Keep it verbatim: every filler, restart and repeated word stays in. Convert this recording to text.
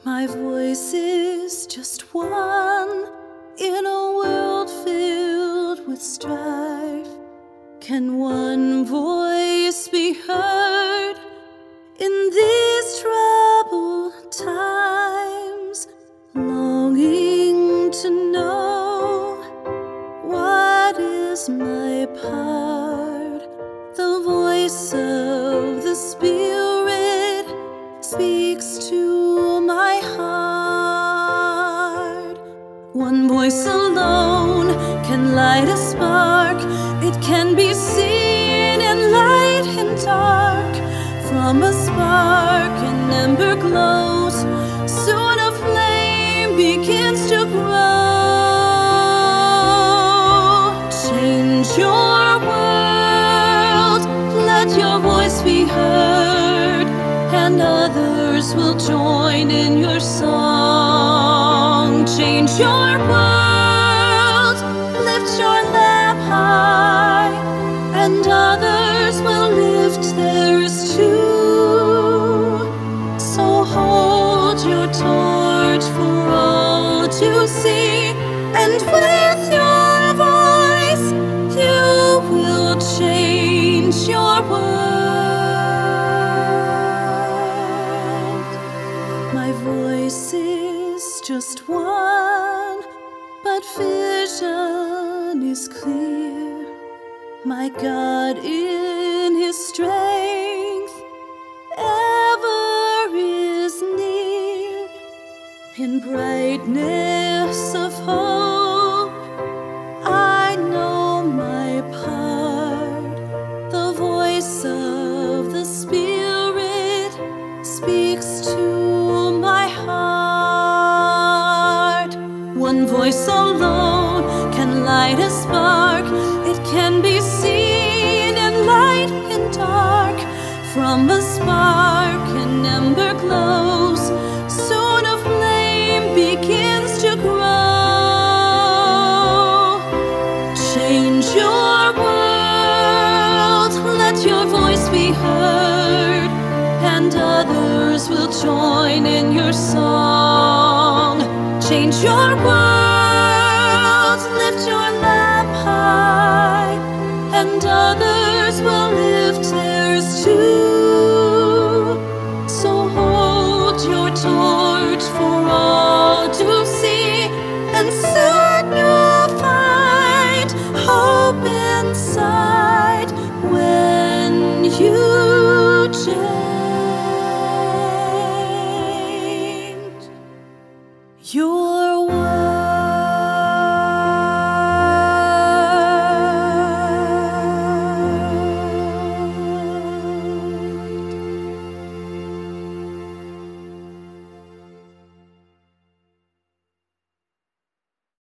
My voice is just one in a world filled with strife. Can one voice be heard in these troubled times, longing to know what is my part? The voice of the Spirit speaks to my heart. One voice alone can light a spark. It can be seen in light and dark. From a spark an ember glows, soon a flame begins to grow. Change your world, let your voice be heard, and others will join in your song. Change your world, lift your lamp high, and others will lift theirs too. So hold your torch for all to see, and with your voice you will change your world. My voice is just one, but vision is clear. My God in His strength ever is near. In brightness of hope I know my part. The voice of the Spirit speaks to my heart. One voice alone can light a spark. It can be seen in light and dark. From a spark an ember glows, soon a flame begins to grow. Change your world, let your voice be heard, and others will join in your song. Change your world, lift your lamp high, and others will lift theirs too. So hold your torch for all to see, and soon you'll find hope inside when you change your